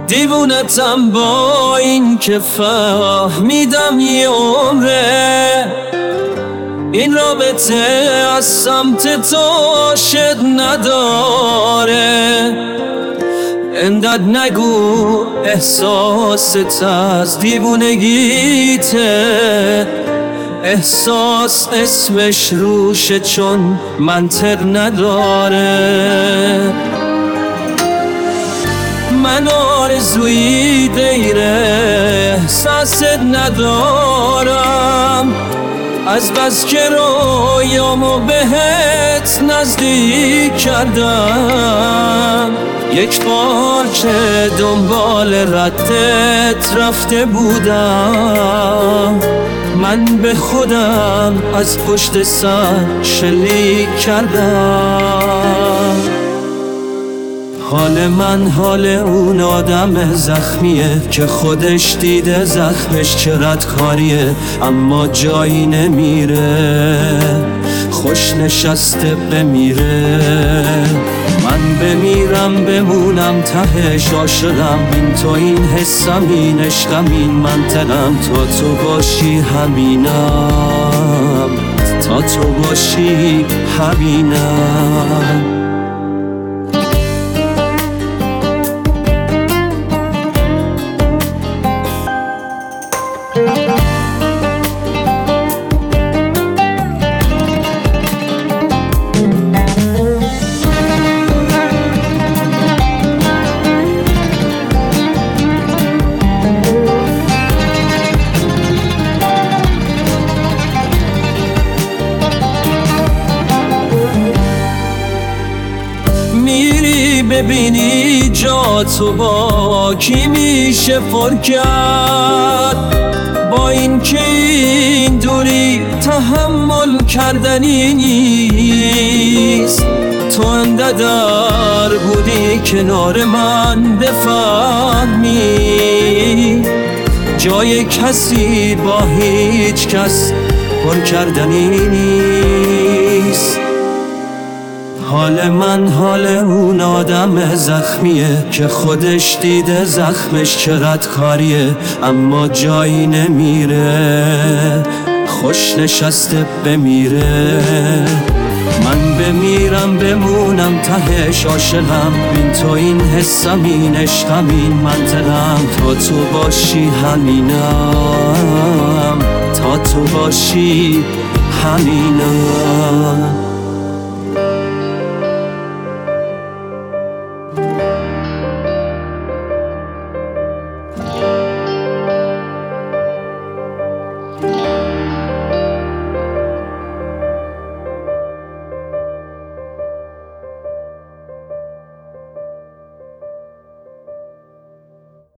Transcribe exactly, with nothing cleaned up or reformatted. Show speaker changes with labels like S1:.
S1: دیوونتم با این که فهمیدم یه عمره این رابطه از سمت تو شد نداره. انداد نگو احساست از دیوونگیته، احساس اسمش روشه چون منطق نداره. من آرزوی غیر احساست ندارم، از بس که رویامو بهت نزدیک کردم. یک بار که دنبال ردت رفته بودم، من به خودم از پشت سر شلیک کردم. حال من حال اون آدم زخمیه که خودش دیده زخمش چه ردکاریه، اما جایی نمیره، خوش نشسته بمیره. من بمیرم بمونم تهش عاشقم، این تو این حسم این عشقم این منطقم. تا تو باشی همینم، تا تو باشی همینم. میری ببینی جا تو با کی میشه پر کرد، با این که این دوری تحمل کردنی نیست. تو اندادر بودی کنار من بفهمی، جای کسی با هیچ کس پر کردنی نیست. حال من حال اون آدم زخمیه که خودش دیده زخمش چه ردکاریه، اما جایی نمیره، خوش نشسته بمیره. من بمیرم بمونم تهش عاشقم، این تو این حسم این عشقم این منطقم. تا تو باشی همینم، تا تو باشی همینم.